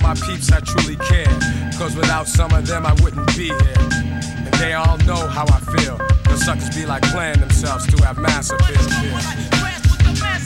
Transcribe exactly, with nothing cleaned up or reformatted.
my peeps I truly care. Cause without some of them I wouldn't be here. And they all know how I feel. The suckers be like playing themselves to have mass appeal.